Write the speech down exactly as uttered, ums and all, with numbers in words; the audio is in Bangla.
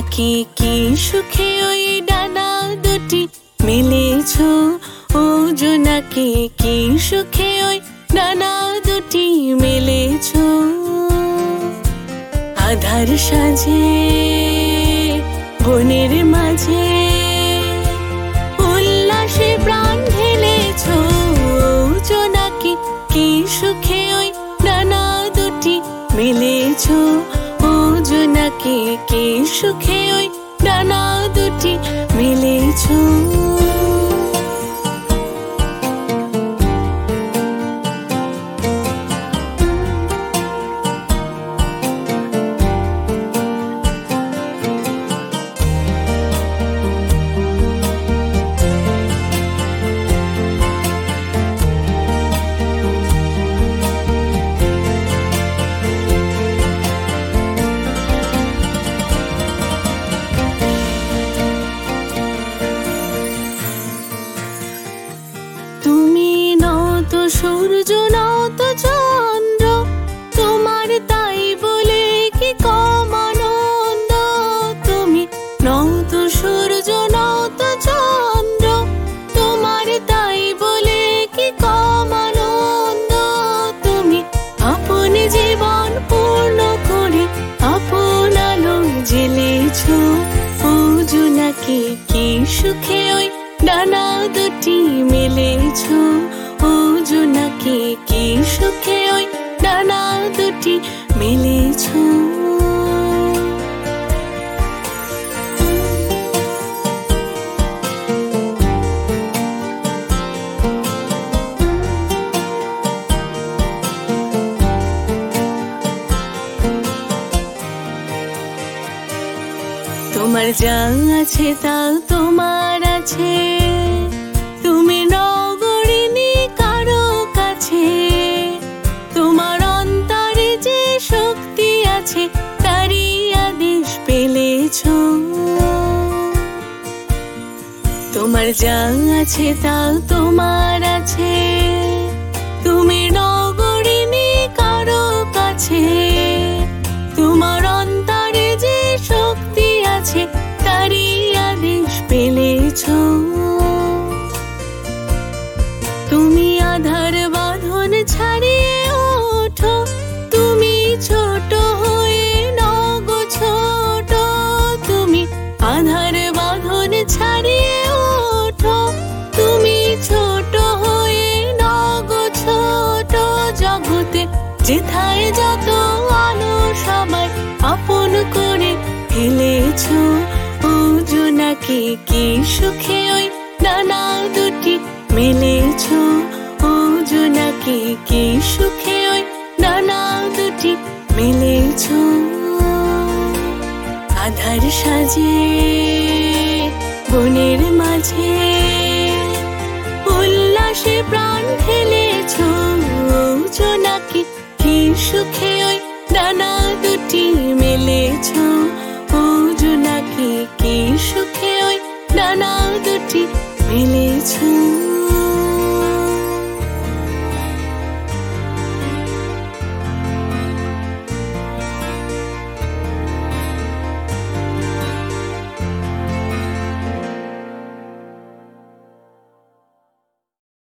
নাকি কি সুখে ওই ডানা দুটি মেলেছ, ও জোনাকি কি সুখে ওই ডানা দুটি মেলেছ। আধার সাজে বনের মাঝে উল্লাসে প্রাণ ঢেলেছ, ও জোনাকি কি সুখে ওই ডানা দুটি মেলেছ, ও জোনাকি কি সুখে ওই ডানা দুটি মেলেছ। তুমি নও তো সূর্য, নও তো চন্দ্র, তোমার তাই বলে কি কম আনন্দ। তুমি নও তো সূর্য, নও তো চন্দ্র, তোমার তাই বলে কি কম আনন্দ। তুমি আপন জীবন পূর্ণ করে আপন আলো জ্বেলেছ, ও জোনাকি কি সুখে ওই ডানা দুটি মেলেছ, ও জোনাকি কি সুখে ওই ডানা দুটি মেলেছ। তোমার যা আছে তাও তোমার আছে, তুমি নগরিনী কারো কাছে। তোমার অন্তরে যে শক্তি আছে তারই আদেশ পেলেছ। তোমার যা আছে তাও তোমার আছে, তুমি নগরিনী কারো কাছে। তোমার অন্তরে যে শক্তি আছে তারই আদেশ পেলেছ। তুমি আধার বাঁধন ছাড়িয়ে ওঠো, তুমি ছোট হয়ে নগো ছোট। তুমি আধার বাঁধন ছাড়িয়ে ওঠো, তুমি ছোট হয়ে নগো ছোট। জগতে যেথায় যত আলো সবাই আপন করে ফেলেছ, ও জোনাকি কি সুখে ওই ডানা দুটি মেলেছ, ও জোনাকি কি সুখে ওই ডানা দুটি মেলেছ। আধার সাজে বনের মাঝে উল্লাসে প্রাণ ঢেলেছ, ও জোনাকি কি সুখে ওই ডানা দুটি মেলেছ, ও জোনাকি কি সুখে ওই ডানা দুটি মেলেছ।